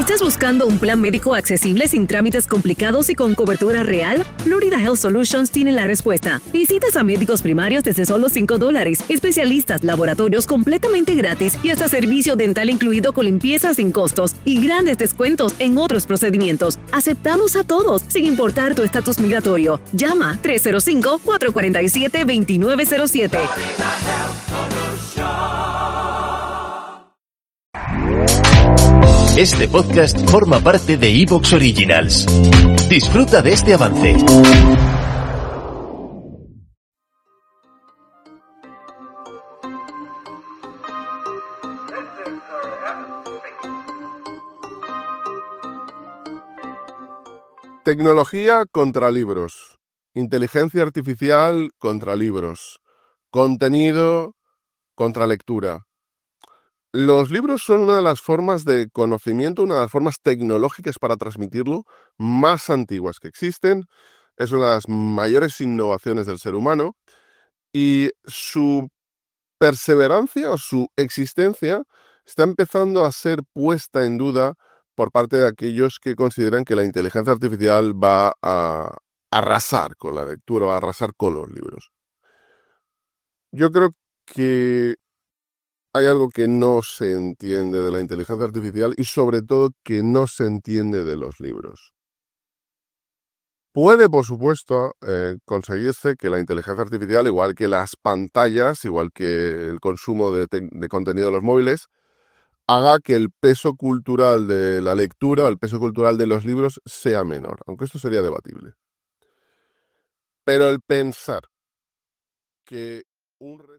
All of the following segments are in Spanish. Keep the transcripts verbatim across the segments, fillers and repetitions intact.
¿Estás buscando un plan médico accesible sin trámites complicados y con cobertura real? Florida Health Solutions tiene la respuesta. Visitas a médicos primarios desde solo cinco dólares, especialistas, laboratorios completamente gratis y hasta servicio dental incluido con limpieza sin costos y grandes descuentos en otros procedimientos. Aceptamos a todos, sin importar tu estatus migratorio. Llama tres cero cinco, cuatro cuatro siete, dos nueve cero siete. Este podcast forma parte de iVoox Originals. Disfruta de este avance. Tecnología contra libros. Inteligencia artificial contra libros. Contenido contra lectura. Los libros son una de las formas de conocimiento, una de las formas tecnológicas para transmitirlo más antiguas que existen. Es una de las mayores innovaciones del ser humano y su perseverancia o su existencia está empezando a ser puesta en duda por parte de aquellos que consideran que la inteligencia artificial va a arrasar con la lectura, va a arrasar con los libros. Yo creo que hay algo que no se entiende de la inteligencia artificial y sobre todo que no se entiende de los libros. Puede, por supuesto, eh, conseguirse que la inteligencia artificial, igual que las pantallas, igual que el consumo de, te- de contenido de los móviles, haga que el peso cultural de la lectura, el peso cultural de los libros sea menor, aunque esto sería debatible. Pero el pensar que un... re-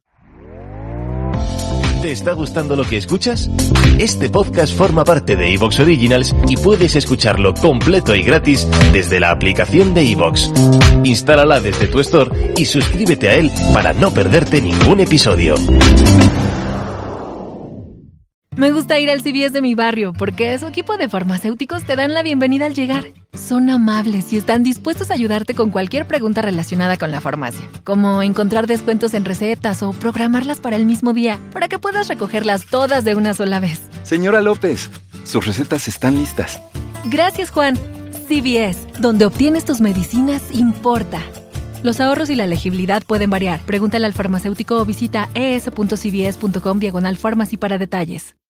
¿Te está gustando lo que escuchas? Este podcast forma parte de iVoox Originals y puedes escucharlo completo y gratis desde la aplicación de iVoox. Instálala desde tu store y suscríbete a él para no perderte ningún episodio. Me gusta ir al C V S de mi barrio porque su equipo de farmacéuticos te dan la bienvenida al llegar. Son amables y están dispuestos a ayudarte con cualquier pregunta relacionada con la farmacia, como encontrar descuentos en recetas o programarlas para el mismo día, para que puedas recogerlas todas de una sola vez. Señora López, sus recetas están listas. Gracias, Juan. C V S, donde obtienes tus medicinas, importa. Los ahorros y la elegibilidad pueden variar. Pregúntale al farmacéutico o visita es punto c v s punto com diagonal pharmacy para detalles.